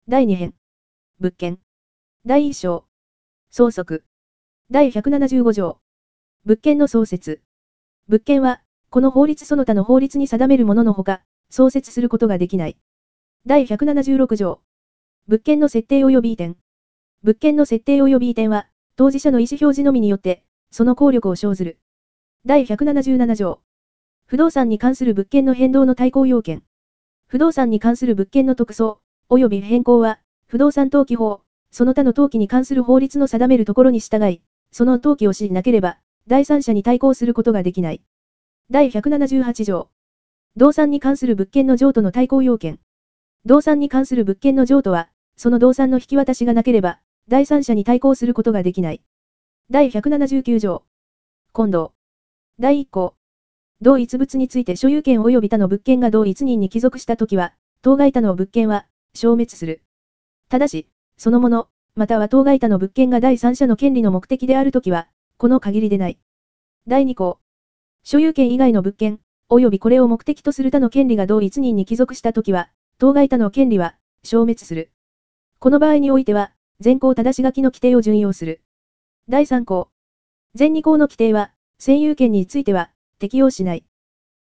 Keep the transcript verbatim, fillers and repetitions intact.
だいに編。物件。だいいっ章。相続。だいひゃくななじゅうご条。物件の創設。物件は、この法律その他の法律に定めるもののほか、創設することができない。だいひゃくななじゅうろく条。物件の設定及び移転。物件の設定及び移転は、当事者の意思表示のみによって、その効力を生ずる。だいひゃくななじゅうなな条。不動産に関する物件の変動の対抗要件。不動産に関する物件の特措、及び変更は、不動産登記法、その他の登記に関する法律の定めるところに従い、その登記をしなければ、第三者に対抗することができない。だいひゃくななじゅうはち条。動産に関する物件の譲渡の対抗要件。動産に関する物件の譲渡は、その動産の引き渡しがなければ、第三者に対抗することができない。だいひゃくななじゅうきゅう条。今度。だいいっ項。同一物について所有権及び他の物件が同一人に帰属したときは、当該他の物件は、消滅する。ただし、そのもの、または当該他の物件が第三者の権利の目的であるときは、この限りでない。だいに項。所有権以外の物件、及びこれを目的とする他の権利が同一人に帰属したときは、当該他の権利は、消滅する。この場合においては、前項正し書きの規定を準用する。だいさん項。前に項の規定は、占有権については、適用しない。